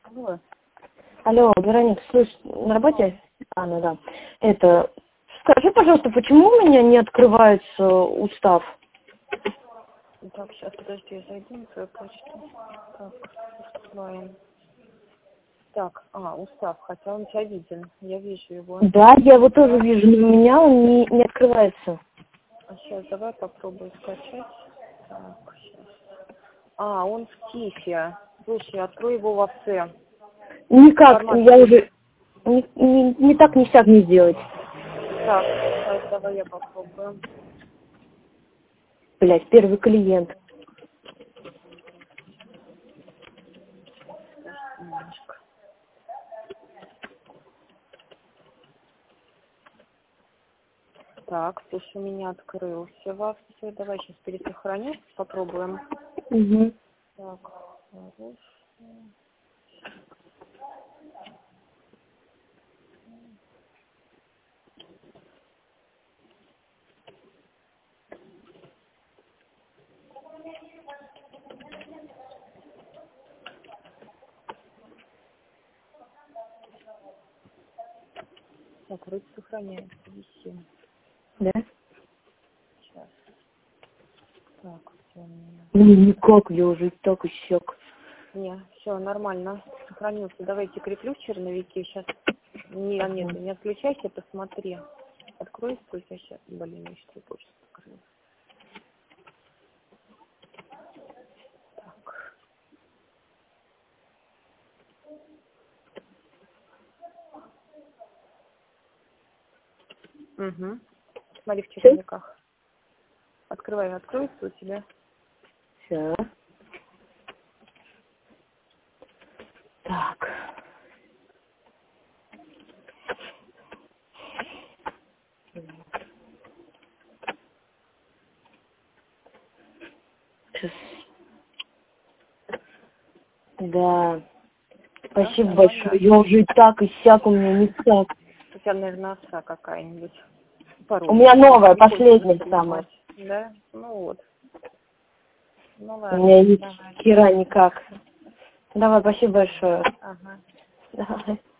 Алло. Алло, Вероника, слышь, на работе? Ну да. Скажи, пожалуйста, почему у меня не открывается устав? Так, сейчас, подожди, я зайду на твою почту. Так, устав. Так, устав, хотя он у тебя виден. Я вижу его. Да, я его тоже вижу, но у меня он не открывается. А сейчас давай попробую скачать. Так, сейчас. Он в ТИФе. Слушай, открой его во ВЦ. Никак, я уже не так, ни сяк не сделать. Так, сейчас давай я попробую. Блять, первый клиент. Немножко. Так, слушай, у меня открылся во ВЦ. Давай сейчас пересохраню, попробуем. Угу. Так, хорошо. Так, вроде сохраняется, висит. Да? Сейчас. Так, все у меня. Никак, я уже так и сяк. Не, все, нормально. Сохранился. Давайте креплю в черновике. Сейчас. Нет, не отключайся, посмотри. Откройся, у тебя сейчас. Блин, я что почту открыла. Так. Угу. Смотри в черновиках. Откройся у тебя. Все. Так. Сейчас. Да. Спасибо большое. Я уже и так, и сяк, у меня не так. У тебя, наверное, овца какая-нибудь. У меня новая, последняя самая. Да? Ну вот. Ну У ладно. меня ни хера никак. Давай, спасибо большое. Ага. Давай.